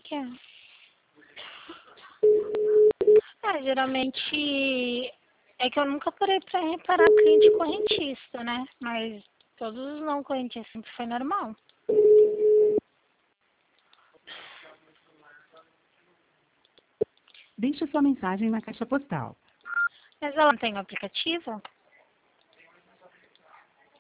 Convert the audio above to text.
que é? Geralmente é que eu nunca parei pra reparar cliente correntista, né? Mas todos os não correntistas sempre foi normal. Deixe sua mensagem na caixa postal. Mas ela não tem o aplicativo?